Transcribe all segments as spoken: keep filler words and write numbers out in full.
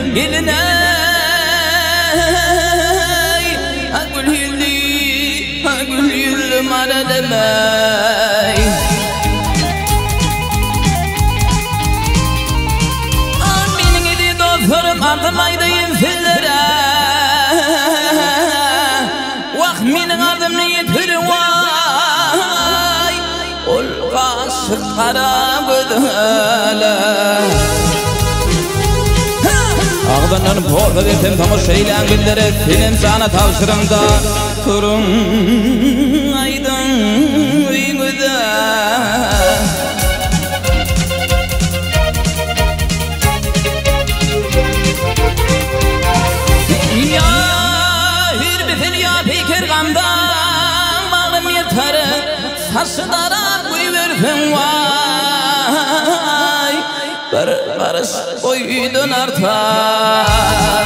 geline ha gül yüzlü ha gül yüzlü marademey Aminin idi dostlarım ardımaydayım fillere Vah minin ardımını yetirin vay Ol gaşık kara gözüle Ağdanların porda detem tamoşayla güllere film sana tavşırımda Turun aydın güzel Ya hürbifil ya fikir gamdan Bağım yetarı saçlara koyversin vay Bir barış koydun artar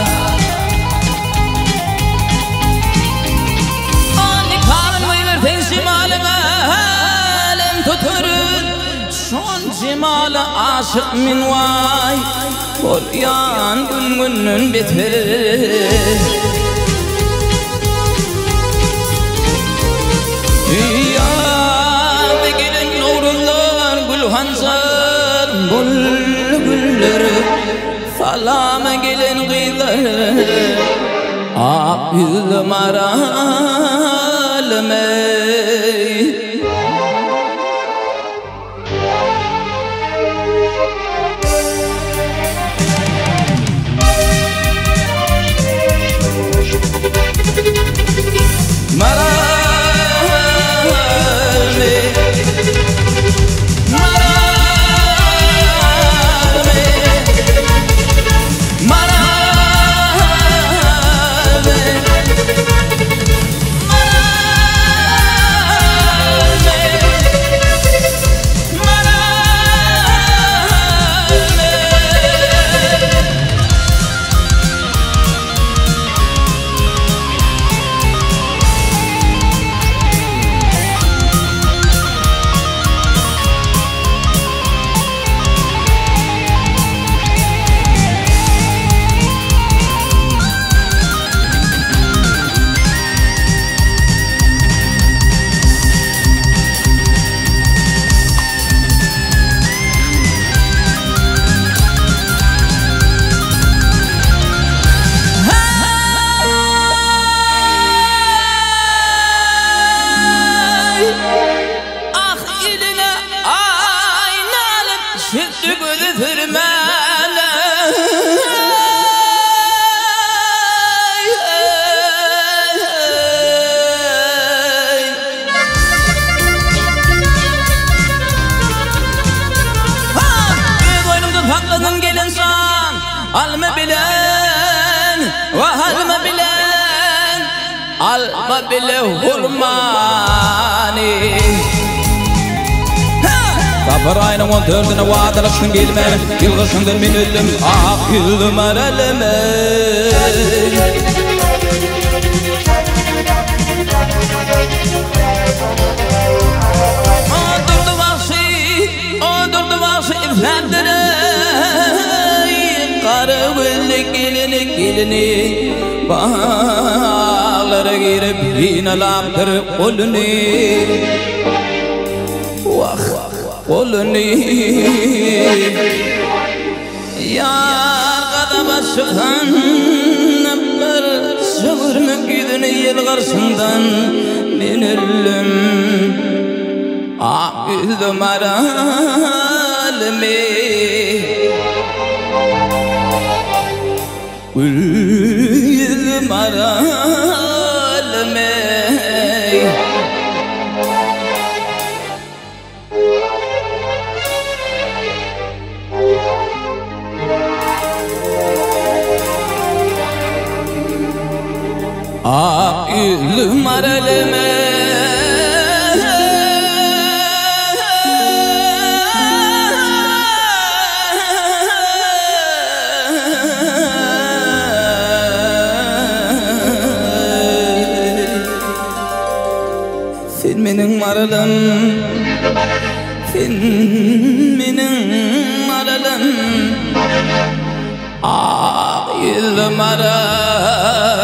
Ani kalın koyversin şimalına Alem tuturun Şon cimali aşık min vay Ol yan gün günün bitir Ya begirin nurullar gül hansar Gül gülleri Salama gelin gıyları Ak yüzlü maralımey Şüttü gözü sürmeli Göz oynumda fakladın gelin san Alma bilen ve halma bilen Alma bile hurmani Kapır ayının on dördüne vaadalaştın gelme Yılgısındır min öldüm ak yüzlüm araleme O durdu vahşi, o durdu vahşi iflendire Karı güllü gelini gelini Bağlara girip yine laptır kolunu Vah Kolunu Yar kadaba çıkan Bir çığırmak yüzünü yel karşımdan Ben ölüm Ak yüzlüm aralime Gül yüzlüm aralime Ak yüzlüm aralime Sen mening maralım Sen mening maralım Ah Yılmara